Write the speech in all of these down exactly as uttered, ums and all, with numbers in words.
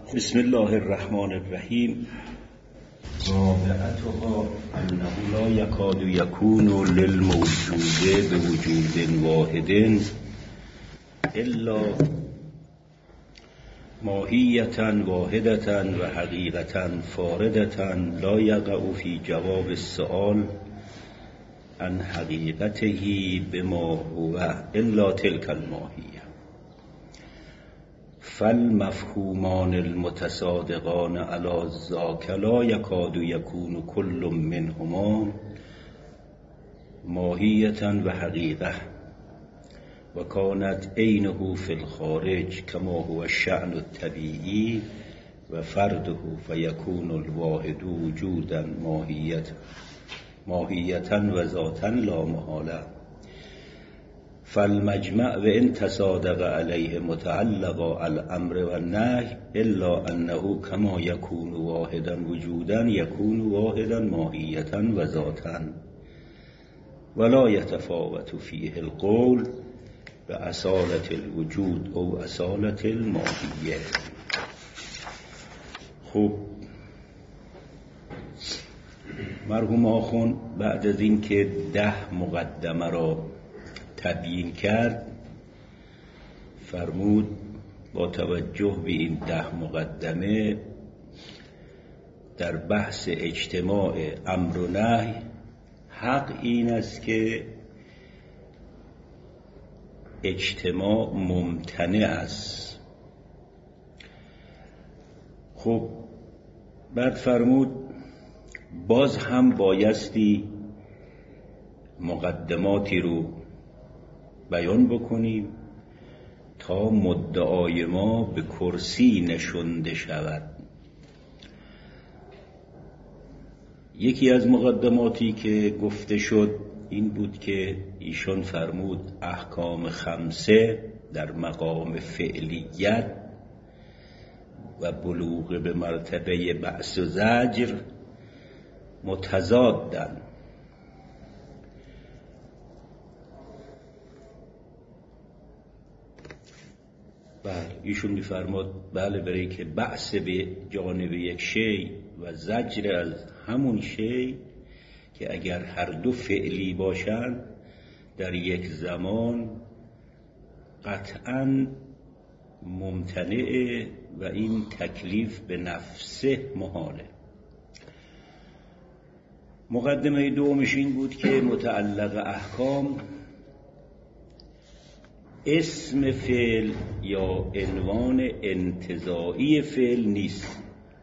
بسم الله الرحمن الرحیم. رابعتها انه لا یکاد یکون للموجود بوجود واحد الا ماهیتا واحدتا و حقیقتا فاردتا لا یقع فی جواب السؤال عن حقیقته بما هو الا تلك الماهیه. فالمفهومان المتصادقان على ذاك لا يكاد يكون كل منهما ماهية وحقيقة وكانت عينه في الخارج كما هو الشأن الطبيعي وفرده فيكون الواحد وجودا ماهية ماهية وذاتا لا محالة. فالمجمع وإن تصادق عليه متعلق الأمر والنهي إلا أنه كما يكون واحدا وجودا يكون واحدا ماهية وذاتا ولا يتفاوت فيه القول بأصالة الوجود أو أصالة الماهية. خب مرحوم آخوند بعد از این که ده مقدمه را تبیین کرد فرمود با توجه به این ده مقدمه در بحث اجتماع امر و نهی حق این است که اجتماع ممتنع است. خب بعد فرمود باز هم بایستی مقدماتی رو بیان بکنیم تا مدعای ما به کرسی نشونده شود. یکی از مقدماتی که گفته شد این بود که ایشان فرمود احکام خمسه در مقام فعلیت و بلوغ به مرتبه بعث و زجر متضادن. بله ایشون می‌فرماد بله برای که بعث به جانب یک شی و زجر از همون شی که اگر هر دو فعلی باشند در یک زمان قطعاً ممتنعه و این تکلیف به نفسه محاله. مقدمه دومش این بود که متعلق احکام اسم فعل یا عنوان انتزاعی فعل نیست.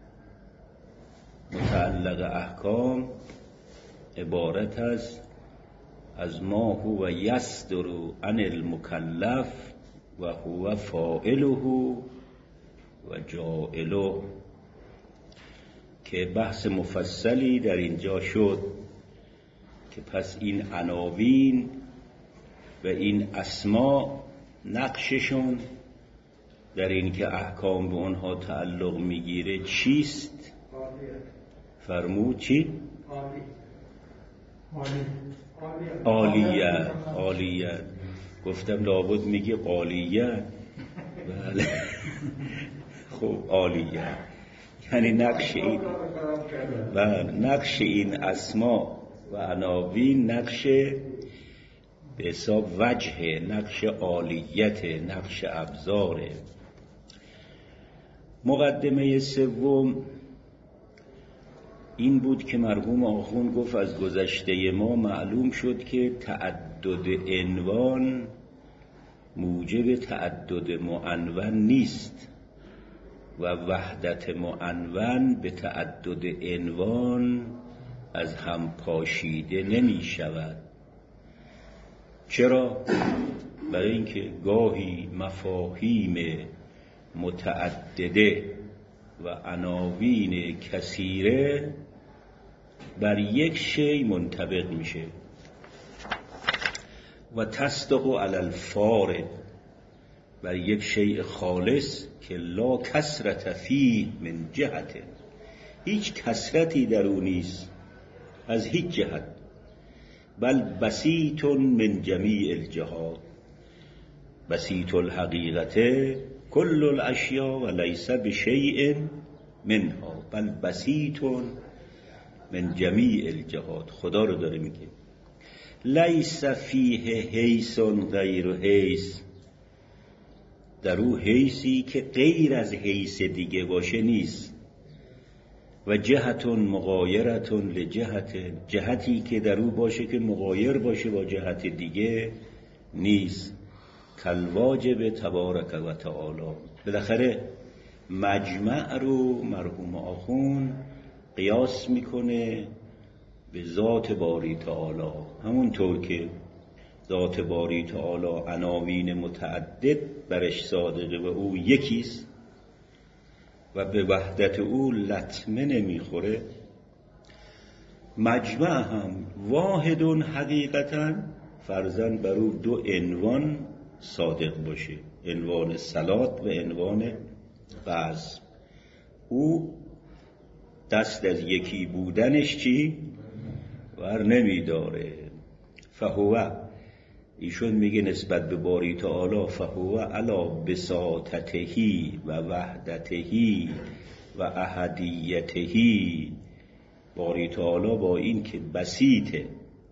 متعلق احکام عبارت است از ما هو یصدر عن المکلف و هو فاعله و جاعله که بحث مفصلی در اینجا شد که پس این عناوین و این اسما نقششون در این که احکام به اونها تعلق میگیره چیست؟ فرمود چی؟ عالیت. عالیت گفتم لابد میگی قالیت. بله خب عالیت یعنی نقش این و نقش این اسما و عناوین نقش به حساب وجه، نقش عالیت، نقش ابزار. مقدمه سوم این بود که مرحوم آخوند گفت از گذشته ما معلوم شد که تعدد عنوان موجب تعدد معنون نیست و وحدت معنون به تعدد عنوان از هم پاشیده نمی شود. چرا؟ برای اینکه گاهی مفاهیم متعدده و عناوین کثیره بر یک شی منطبق میشه و تصدق علی الفارد بر یک شیء خالص که لا کثرت فیه من جهت هیچ کثرتی در اون نیست از هیچ جهت بل بسیط من جمیع الجهات بسیط الحقیقت کل الاشیاء و لیس بشیء منها بل بسیط من جمیع الجهات. خدا رو داره میگه لیس فیه حیث غیر حیث، در او حیثی که غیر از حیث دیگه باشه نیست. و جهتون مغایرتون لجهت، جهتی که در او باشه که مغایر باشه با جهت دیگه نیست. کالواجب تبارک و تعالی. بالاخره مجمع رو مرحوم آخوند قیاس میکنه به ذات باری تعالی، همونطور که ذات باری تعالی عناوین متعدد برش صادقه و او یکیست و به وحدت او لطمه نمیخوره. مجمع هم واحدون حقیقتا فرضاً بر او دو عنوان صادق باشه، عنوان صلات و عنوان بعض. او دست از یکی بودنش چی؟ ور نمیداره. فهو، ایشون میگه نسبت به باری تعالی فهو علا بساطتهی و وحدتهی و احدیتهی. باری تعالی با این که بسیطه،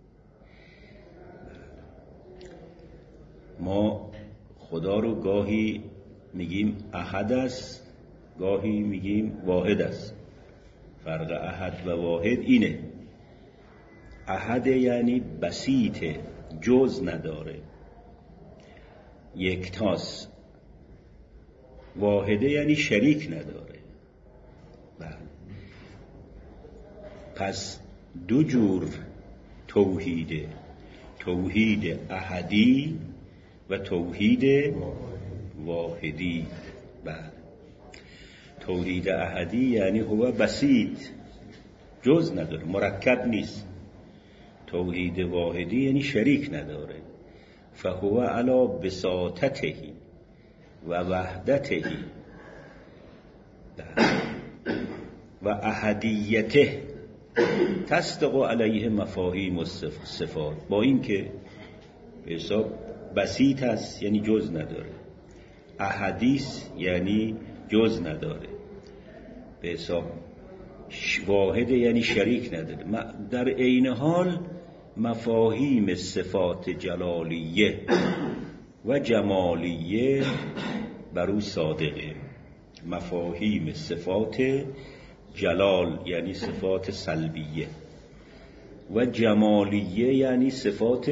ما خدا رو گاهی میگیم احد است، گاهی میگیم واحد است. فرق احد و واحد اینه، احد یعنی بسیطه، جز نداره، یکتاست. واحده یعنی شریک نداره. بله. پس دو جور توحیده، توحید احدی و توحید واحدی. بله. توحید احدی یعنی هو بسیط، جز نداره، مرکب نیست. توحید واحدی یعنی شریک نداره. فهو علا بساطته و وحدته و احدیته تصدق علیه مفاهیم و صفات. با این که به حساب بسیط است یعنی جز نداره، احدیث یعنی جز نداره، به حساب واحد یعنی شریک نداره. در عین حال مفاهیم صفات جلالیه و جمالیه بر او صادقه. مفاهیم صفات جلال یعنی صفات سلبیه و جمالیه یعنی صفات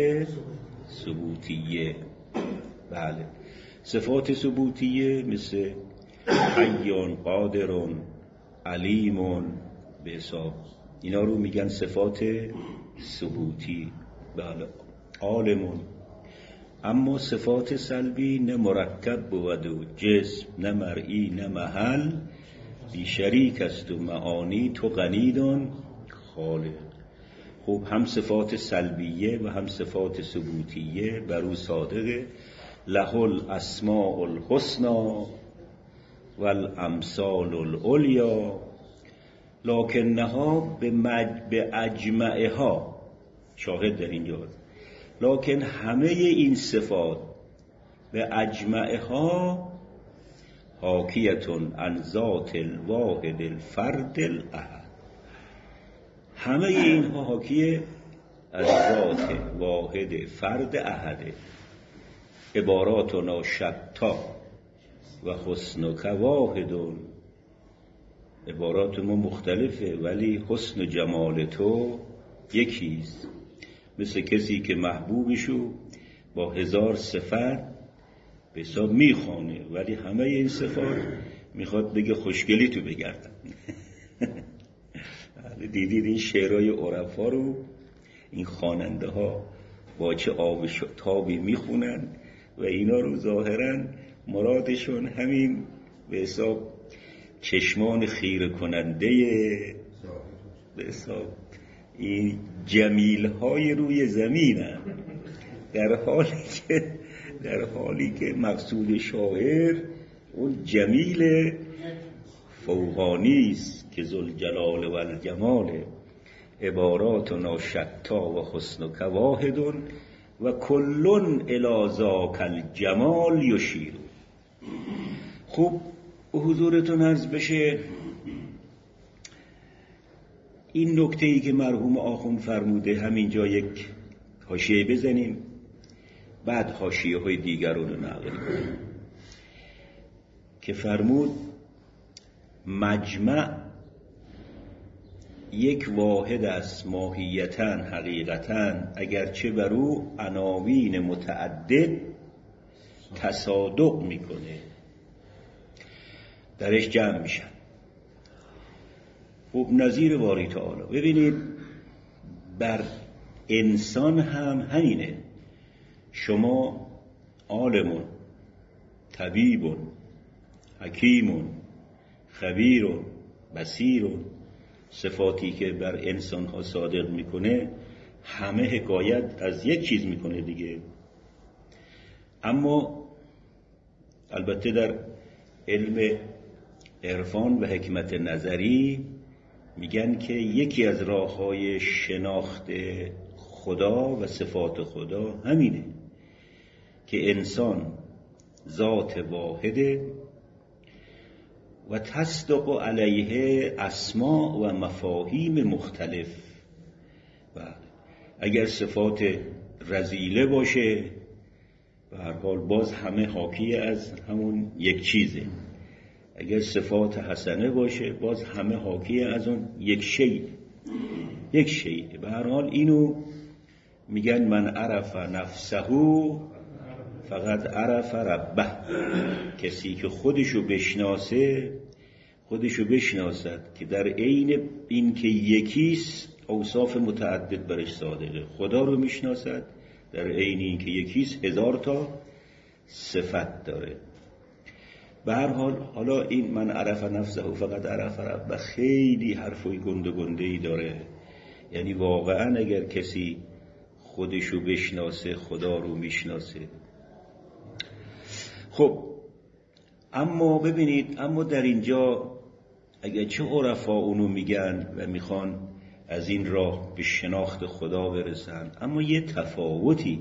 ثبوتیه. بله. صفات ثبوتیه مثل حیون، قادرون، علیمون، به حساب اینا رو میگن صفات ثبوتی. بله. عالمون. اما صفات سلبی نه مرکب بود و جسم، نه مرئی نه محل، بی شریک است و معانی تو غنیدون خالق. خب هم صفات سلبیه و هم صفات ثبوتیه بر او صادقه. له الاسماء الحسنی والامثال العلیا لکنها به اجمعها. شاهد در اینجا، لکن همه این صفات به اجمعها حاکیتون عن ذات الواحد الفرد الاحد. همه اینها حاکی از ذات واحد فرد احده. عباراتنا شتا و حسنک واحدون. عبارات ما مختلفه ولی حسن و جمال تو یکیست. مثل کسی که محبوبشو با هزار صفت به حساب میخوانه ولی همه این صفات میخواد بگه خوشگلی تو بگردن. دیدید این شعرهای عرفا رو این خواننده ها با چه آب تابی میخونن و اینا رو ظاهرا مرادشون همین به حساب چشمان خیره کننده به حساب این جمیل های روی زمینن، در حالی که در حالی که مقصود شاعر اون جمیل فوقانی است که ذوالجلال و الجمال. عباراتنا شتا و حسنک واحدون و کلون الی ذاک الجمال یشیر. خب به حضورتون عرض بشه این نکته‌ای که مرحوم آخوند فرموده همینجا یک حاشیه بزنیم، بعد حاشیه‌های دیگر رو نقل کنیم که فرمود مجمع یک واحد است ماهیتاً حقیقتاً، اگرچه بر او عناوین متعدد تصادق میکنه، درش جمع میشن. خب نظیر باری تعالی ببینید بر انسان هم همینه. شما عالمون، طبیبون، حکیمون، خبیرون، بصیرون، صفاتی که بر انسان ها صادق میکنه همه حکایت از یک چیز میکنه دیگه. اما البته در علم عرفان و حکمت نظری میگن که یکی از راه‌های شناخت خدا و صفات خدا همینه که انسان ذات واحده و تصدق علیه اسماء و مفاهیم مختلف. و اگر صفات رذیله باشه به هر حال باز همه حاکی از همون یک چیزه، اگر صفات حسنه باشه باز همه حاکی از اون یک شیء یک شیء. به هر حال اینو میگن من عرف نفسه فقط عرف ربه، کسی که خودشو بشناسه خودشو بشناسد که در عین این که یکیست اوصاف متعدد برش صادقه. خدا رو میشناسد در عین این که یکیست هزار تا صفت داره. به هر حال حالا این من عرف نفسه فقط عرف ربه خیلی حرفای گنده گنده ای داره، یعنی واقعا اگر کسی خودشو بشناسه خدا رو میشناسه. خب اما ببینید، اما در اینجا اگر چه عرفا اونو میگن و میخوان از این راه به شناخت خدا برسن، اما یه تفاوتی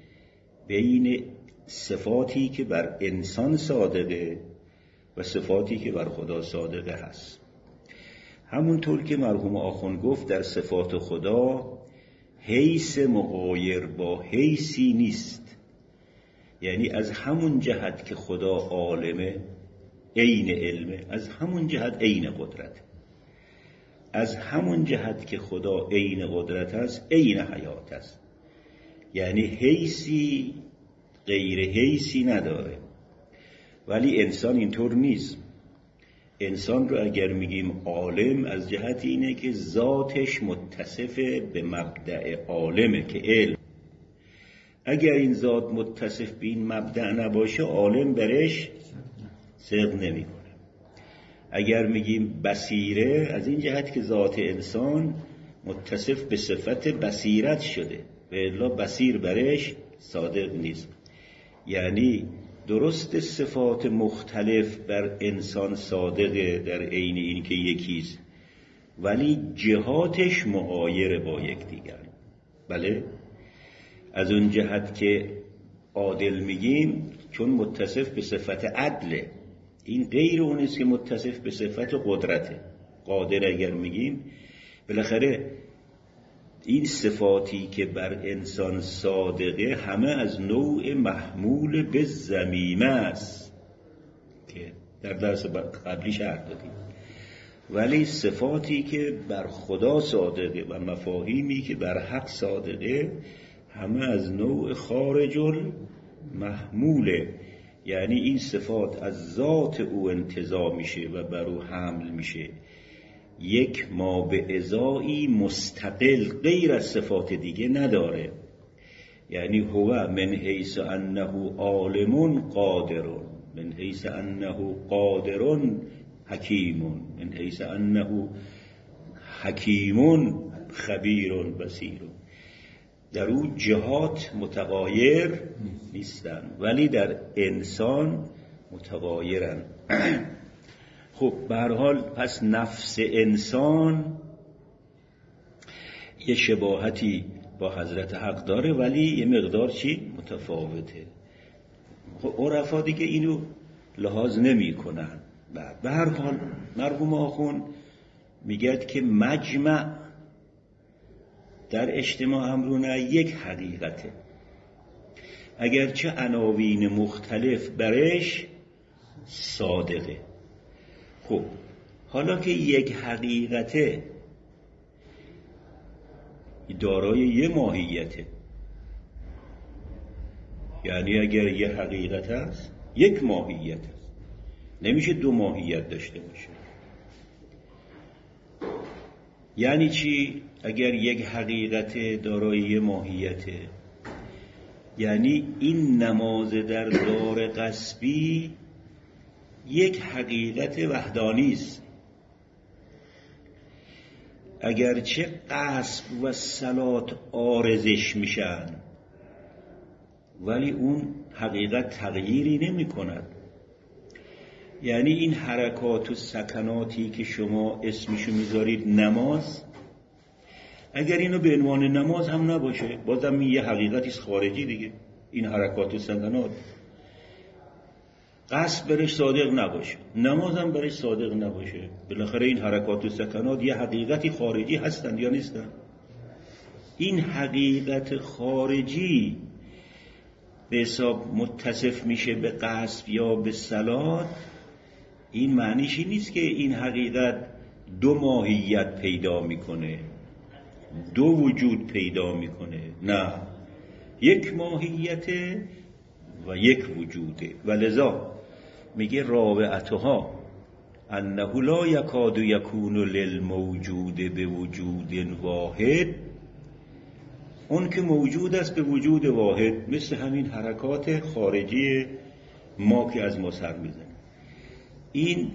بین صفاتی که بر انسان صادقه و صفاتی که بر خدا صادقه هست. همونطور که مرحوم آخوند گفت در صفات خدا حیث مغایر با حیثی نیست، یعنی از همون جهت که خدا عالمه عین علمه، از همون جهت عین قدرت، از همون جهت که خدا عین قدرت است عین حیات است، یعنی حیثی غیر حیثی نداره. ولی انسان اینطور نیست. انسان رو اگر میگیم عالم از جهت اینه که ذاتش متصف به مبدأ عالمه که علم. اگر این ذات متصف به این مبدأ نباشه عالم برش صدق نمیکنه. اگر میگیم بصیره از این جهت که ذات انسان متصف به صفت بصیرت شده و الا بصیر برش صادق نیست. یعنی درست صفات مختلف بر انسان صادقه در عین این که یکیست، ولی جهاتش مغایر با یکدیگر. بله، از اون جهت که عادل میگیم چون متصف به صفت عدله، این غیر اونیست که متصف به صفت قدرته. قادر اگر میگیم بالاخره این صفاتی که بر انسان صادقه همه از نوع محمول به ضمیمه است که در درس قبلی شرح دادیم، ولی صفاتی که بر خدا صادقه و مفاهیمی که بر حق صادقه همه از نوع خارج المحموله، یعنی این صفات از ذات او انتزاع میشه و بر او حمل میشه، یک ما به ازایی مستقل غیر از صفات دیگه نداره. یعنی هو من حیث انه عالم قادر، من حیث انه قادر حکیم، من حیث انه حکیم خبیر بصیر. در او جهات متغایر نیستن ولی در انسان متغایرن. خب به هر حال پس نفس انسان یه شباهتی با حضرت حق داره ولی یه مقدار چی متفاوته. خب عرفا دیگه اینو لحاظ نمی کنن. به هر حال مرحوم آخوند میگد که مجمع در اجتماع امرونه یک حقیقته، اگرچه عناوین مختلف برش صادقه. خب حالا که یک حقیقته دارای یه ماهیته، یعنی اگر یه حقیقت هست یک ماهیت هست، نمیشه دو ماهیت داشته باشه. یعنی چی؟ اگر یک حقیقت دارای یه ماهیته، یعنی این نماز در دار غصبی یک حقیقت وحدانی است، اگرچه غصب و صلات عارضش میشن ولی اون حقیقت تغییری نمی کند. یعنی این حرکات و سکناتی که شما اسمشو میذارید نماز، اگر اینو به عنوان نماز هم نباشه بازم یه حقیقتی است خارجی دیگه. این حرکات و سکنات قصد برش صادق نباشه، نماز هم برش صادق نباشه، بالاخره این حرکات و سکنات یه حقیقتی خارجی هستند یا نیستند؟ این حقیقت خارجی به حساب متصف میشه به قصد یا به صلات، این معنیشی نیست که این حقیقت دو ماهیت پیدا میکنه، دو وجود پیدا میکنه، نه، یک ماهیت و یک وجوده. و لذا میگه رابعتها انه لا یکاد یکون للموجود به وجود واحد، اون که موجود است به وجود واحد، مثل همین حرکات خارجی ما که از ما سر میزنه، این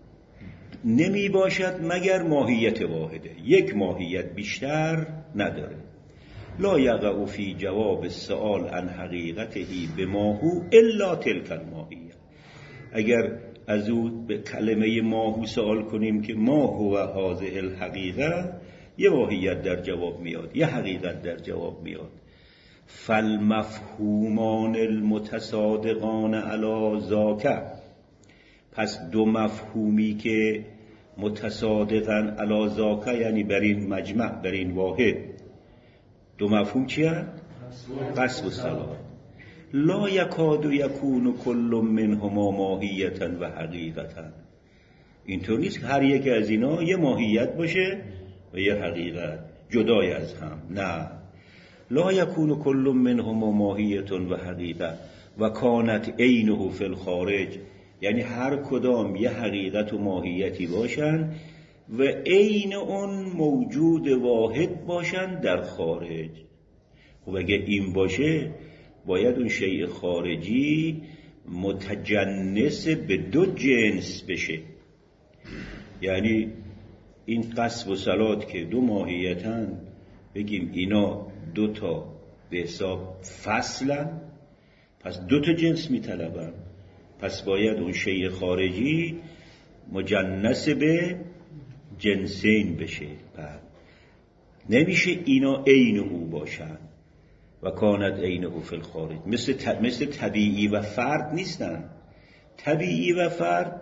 نمی باشد مگر ماهیت واحده، یک ماهیت بیشتر نداره. لا یقع فی جواب السؤال عن حقیقته بما هو الا تلک الماهیت. اگر از او به کلمه ماهو سوال کنیم که ما هو هذه الحقیقه، یه ماهیت در جواب میاد، یه حقیقت در جواب میاد. فالمفهومان المتصادقان علی ذاک، پس دو مفهومی که متصادقن علی ذاک یعنی بر این مجمع، بر این واحد، دو مفهوم چیه؟ قصد و صلات. لا یکاد یکون کل منهما ماهیتا و حقیقتا. اینطور نیست هر یک از اینا یه ماهیت باشه و یه حقیقت جدای از هم، نه. لا یکون کل منهما ماهیتا و حقیقه و کانت عینه فی الخارج، یعنی هر کدام یه حقیقت و ماهیتی باشن و عین اون موجود واحد باشن در خارج. خب اگه این باشه باید اون شیء خارجی متجنس به دو جنس بشه. یعنی این قصب و صلات که دو ماهیتن، بگیم اینا دو تا به حساب فصلن، پس دو تا جنس میطلبن، پس باید اون شیء خارجی مجنس به جنسین بشه. بعد نمیشه اینا عین او باشن و کانت عینه فی الخارج، مثل ت... مثل طبیعی و فرد نیستن. طبیعی و فرد،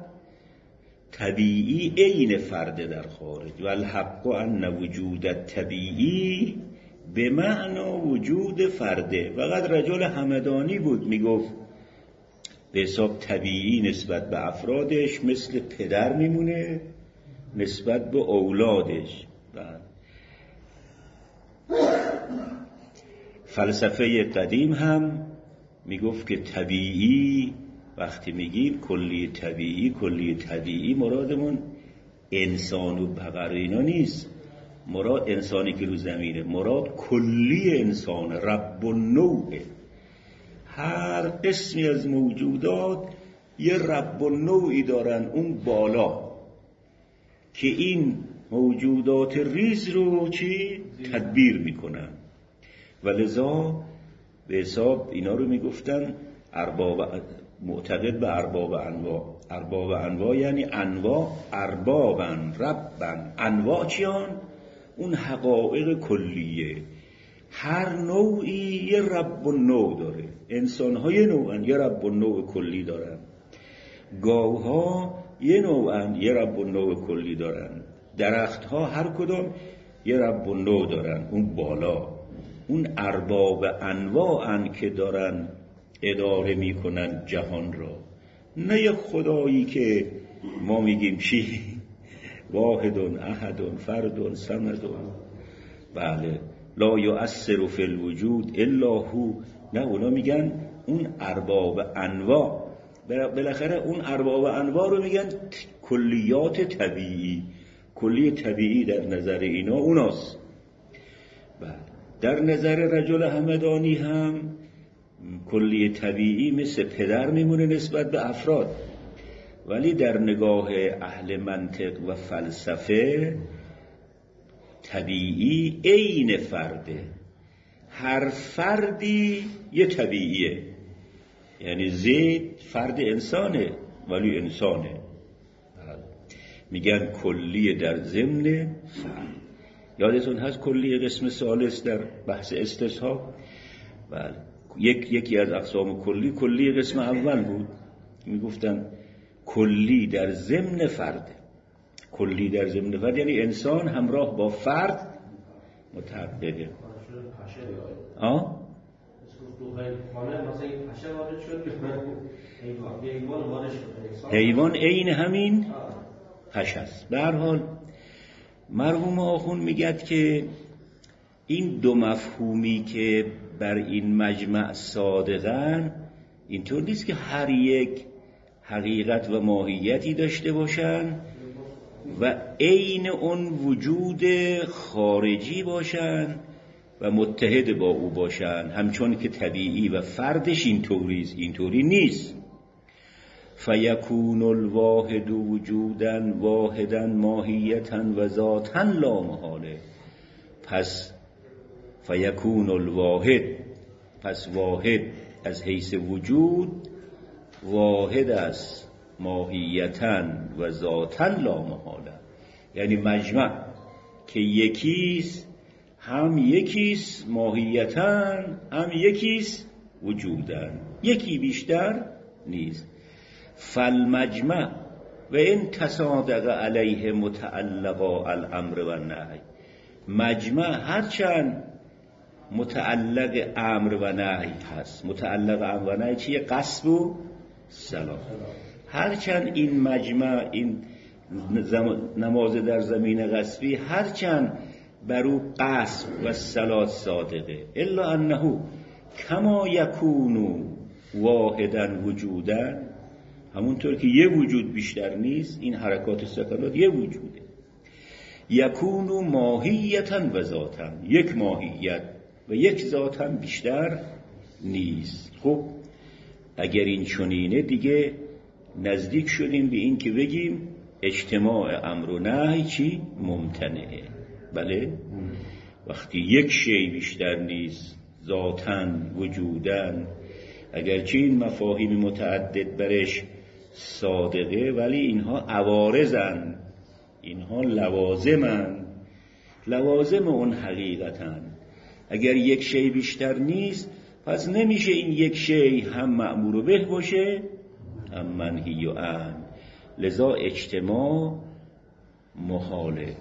طبیعی عین فرد در خارج، و الحق ان وجود طبیعی به معنا وجود فرده. وقد رجل همدانی بود میگفت به حساب طبیعی نسبت به افرادش مثل پدر میمونه نسبت به اولادش. بعد فلسفه قدیم هم میگفت که طبیعی، وقتی میگیم کلی طبیعی، کلی طبیعی مرادمون انسان و بقر اینا نیست، مراد انسانی که رو زمینه، مراد کلی انسان، رب النوع. هر قسمی از موجودات یه رب النوعی دارن اون بالا که این موجودات ریز رو چی؟ تدبیر میکنن. و لذا به حساب اینا رو میگفتن ارباب، معتقد به ارباب انواع. ارباب انواع یعنی انواع اربابن ربن، انواع چیان؟ اون حقایق کلیه. هر نوعی یه رب النوع داره، انسان های نوعن یه رب النوع کلی دارن. گاوها یه نوعن، یه رب النوع کلی دارن. درختها هر کدوم یه رب النوع دارن، اون بالا. اون ارباب انواعن که دارن اداره میکنن جهان را، نه یک خدایی که ما میگیم چی واحدون احدون فردون صمدون، بله، لا یؤثر فی الوجود الا هو. نه، اونا میگن اون ارباب انواع. بالاخره اون ارباب انواع رو میگن کلیات طبیعی. کلی طبیعی در نظر اینا اوناست. بله، در نظر رجل همدانی هم کلی طبیعی مثل پدر میمونه نسبت به افراد، ولی در نگاه اهل منطق و فلسفه طبیعی عین فرده. هر فردی یه طبیعیه، یعنی زید فرد انسانه ولی انسانه. میگن کلی در ضمن فرد. یادتون هست کلی قسم ثالث در بحث استصحاب؟ بله، یک یکی از اقسام کلی کلی قسم اول بود. میگفتن کلی در ضمن فرد. کلی در ضمن فرد یعنی انسان همراه با فرد متحققه. آه؟ حیوان عین همین پش است. به هر حال مرحوم آخوند میگد که این دو مفهومی که بر این مجمع صادقن، اینطور نیست که هر یک حقیقت و ماهیتی داشته باشن و عین اون وجود خارجی باشن و متحد با او باشن، همچون که طبیعی و فردش اینطوریست. اینطوری نیست. فیکون الواحد وجودن واحدا ماهیتا و ذاتا لا محاله. پس فیکون الواحد، پس واحد از حیث وجود واحد است ماهیتا و ذاتا لا محاله. یعنی مجمع که یکیست، هم یکیست ماهیتا، هم یکیست وجودا، یکی بیشتر نیست. فالمجمع و این تصادق علیه متعلقا الامر و نهی. مجمع هرچند متعلق امر و نهی هست. متعلق امر و نهی چیه؟ قصب و سلام. هرچند این مجمع، این نماز در زمین غصبی، هرچند برو قصب و صلات صادقه، الا انه کما یکونو واحدا وجودا، همونطور که یه وجود بیشتر نیست، این حرکات سکنات یه وجوده. یکونو ماهیتا و ذاتا، یک ماهیت و یک ذاتا بیشتر نیست. خب اگر این چنینه دیگه نزدیک شدیم به این که بگیم اجتماع امر و نهی چی؟ ممتنعه. بله، وقتی یک شی بیشتر نیست، ذاتاً وجوداً، اگرچه این مفاهیم متعدد برش صادقه، ولی اینها عوارضن، اینها لوازمن، لوازم اون حقیقتن. اگر یک شی بیشتر نیست، پس نمیشه این یک شی هم مأمور به باشه هم منهی عنه. لذا اجتماع محاله.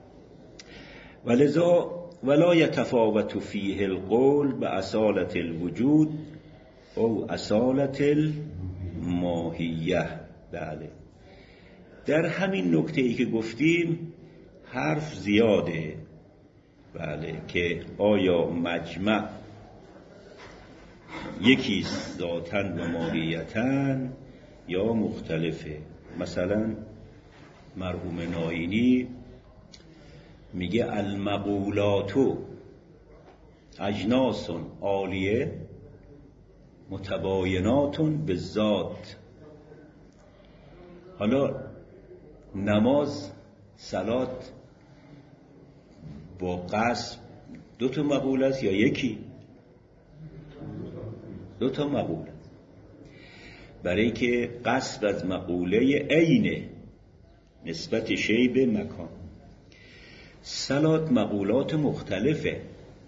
ولذا ولا يتفاوت فيه القول بأصالة الوجود او اصالة الماهیه. بله، در همین نکته ای که گفتیم حرف زیاده. بله، که آیا مجمع یکیست ذاتاً و ماهیتاً یا مختلفه. مثلا مرحوم ناینی میگه المقولاتو اجناس عالیه متبایناتون به ذات. حالا نماز، صلات با قصد دو تا مقول است یا یکی؟ دو تا مقول است، برای که قصد از مقوله عینه نسبت شی به مکان. صلات مقولات مختلفه،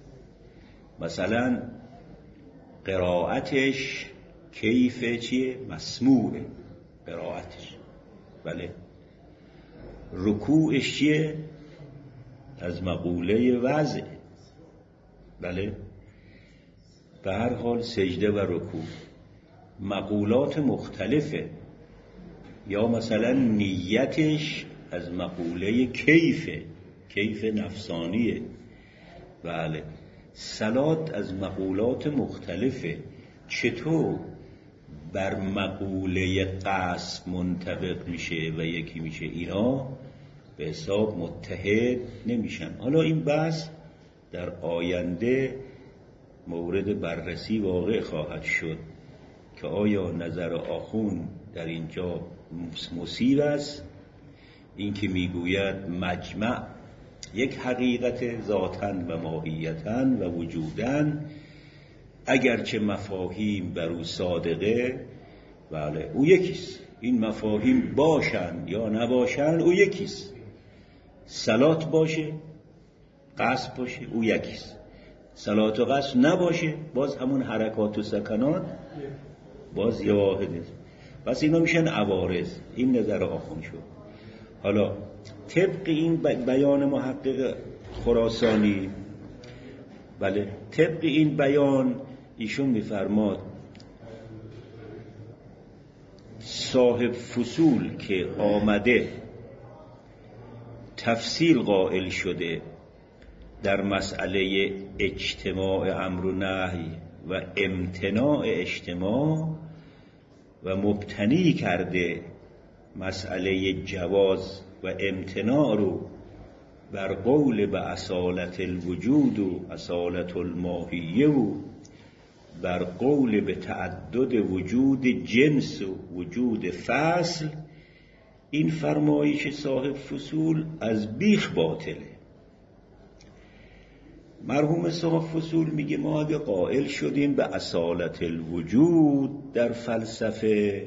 مثلا قرائتش کیف چیه؟ مسموعه. قرائتش. بله. رکوعش چیه؟ از مقوله وضع. بله. به هر حال سجده و رکوع مقولات مختلفه، یا مثلا نیتش از مقوله کیفه، کیف نفسانیه. بله. صلات از مقولات مختلفه. چطور بر مقوله قصد منطبق میشه و یکی میشه؟ اینا به حساب متحد نمیشن. حالا این بحث در آینده مورد بررسی واقع خواهد شد که آیا نظر آخوند در اینجا مصیب است، این که میگوید مجمع یک حقیقت ذاتاً و ماهیتاً و وجوداً، اگرچه مفاهیم بر او صادقه. بله او یکیست. این مفاهیم باشن یا نباشن او یکیست. صلات باشه قصد باشه او یکیست، صلات و قصد نباشه باز همون حرکات و سکنات باز یه واحده. پس اینا میشن عوارض. این نظر آخوند شد. حالا طبق این بیان محقق خراسانی، بله طبق این بیان ایشون میفرماد صاحب فصول که آمده تفصیل قائل شده در مسئله اجتماع امر و نهی و امتناع اجتماع و مبتنی کرده مسئله جواز و امتناع رو بر قول به اصالت الوجود و اصالت الماهیه و بر قول به تعدد وجود جنس و وجود فصل، این فرمایش صاحب فصول از بیخ باطله. مرحوم صاحب فصول میگه ما اگه قائل شدیم به اصالت الوجود در فلسفه،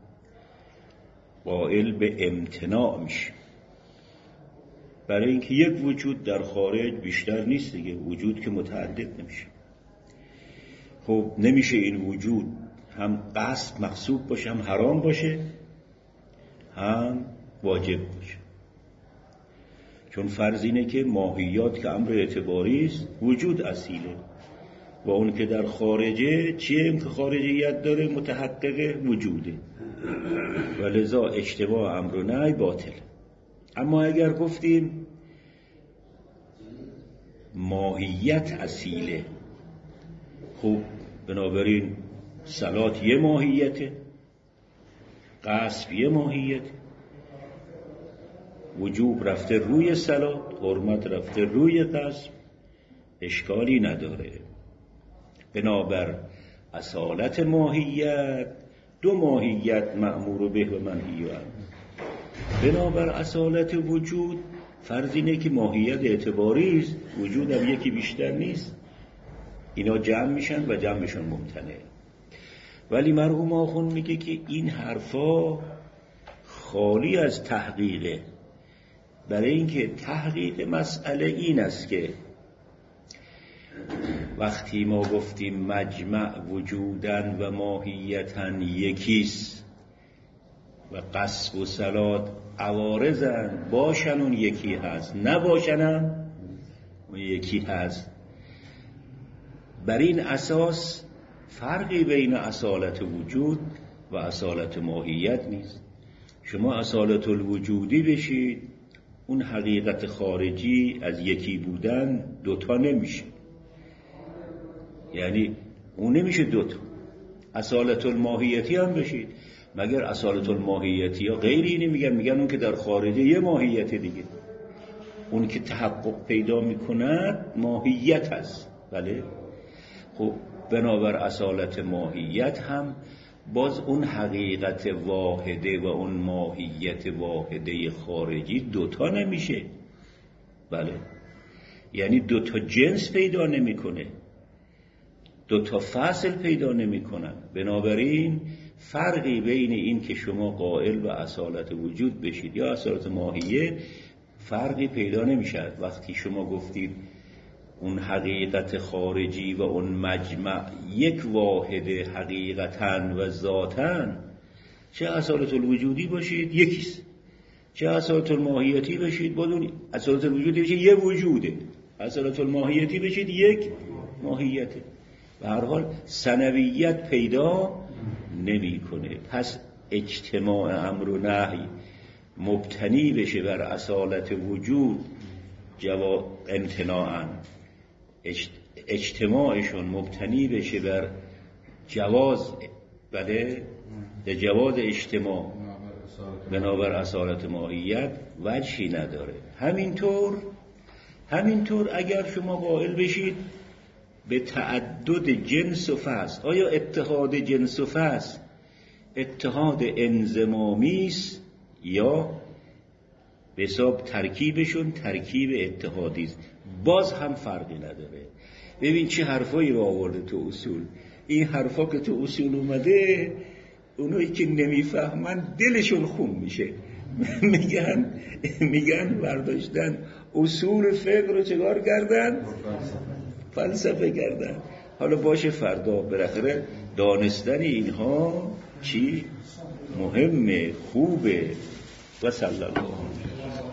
قائل به امتناع میشه، برای اینکه یک وجود در خارج بیشتر نیست دیگه، وجود که متعدد نمیشه. خب نمیشه این وجود هم قصد مقصود باشه، هم حرام باشه، هم واجب باشه. چون فرض اینه که ماهیات که امر اعتباری است وجود اصیله و اون که در خارجه چیه؟ اون که خارجیت داره متحقق وجوده و لذا اجتماع امر و نهی باطل. اما اگر گفتیم ماهیت اصیله، خب بنابراین صلات یه ماهیته، قصد یه ماهیته، وجوب رفته روی صلات، حرمت رفته روی قصد، اشکالی نداره. بنابر اصالت ماهیت دو ماهیت مأمور به و منهی عنه. بنابر اصالت وجود فرض اینه که ماهیت اعتباری است، وجود هم یکی بیشتر نیست، اینا جمع میشن و جمعشون ممتنه. ولی مرحوم آخوند میگه که این حرفا خالی از تحقیقه، برای اینکه تحقیق مسئله این است که وقتی ما گفتیم مجمع وجودن و ماهیتن یکیست و قصب و صلات عوارضن، باشن اون یکی هست، نباشنم اون یکی هست. بر این اساس فرقی بین اصالت وجود و اصالت ماهیت نیست. شما اصالت الوجودی بشید، اون حقیقت خارجی از یکی بودن دوتا نمیشه، یعنی اون نمیشه دوتا. اصالت الماهیتی هم بشید، مگر اصالت الماهیتی ها غیر اینی میگن؟ میگن اون که در خارجه یه ماهیت دیگه، اون که تحقق پیدا میکند ماهیت هست. بله. خب بنابر اصالت ماهیت هم باز اون حقیقت واحده و اون ماهیت واحده خارجی دوتا نمیشه. بله. یعنی دوتا جنس پیدا نمیکنه، دوتا فصل پیدا نمیکنن. بنابراین فرقی بین این که شما قائل به اصالت وجود بشید یا اصالت ماهیه فرقی پیدا نمیشه. وقتی شما گفتید اون حقیقت خارجی و اون مجمع یک واحد حقیقتاً و ذاتاً، چه اصالت الوجودی باشید یکیست، چه اصالت الماهیتی باشید بدونید اصالت الوجودی باشید یه وجوده، اصالت الماهیتی باشید یک ماهیته. به هر حال ثانویت پیدا نمی‌کنه. پس اجتماع امر و نهی مبتنی بشه بر اصالت وجود جوا امتناعاً، اجتماعشون مبتنی بشه بر جواز، بله، به جواز اجتماع بنابر اصالت ماهیت وجهی نداره. همینطور همینطور اگر شما قائل بشید به تعدد جنس و فصل، آیا اتحاد جنس و فصل اتحاد انضمامی است یا به حساب ترکیبشون ترکیب اتحادی است؟ باز هم فرقی نداره. ببین چه حرفایی رو آورده تو اصول. این حرفا که تو اصول اومده اونایی که نمیفهمن دلشون خون میشه. میگن میگن برداشتن اصول فقه رو چکار کردن؟ فلسفه کردن. حالا باشه فردا بالاخره دانستن اینها چی؟ مهمه، خوبه. و صلی الله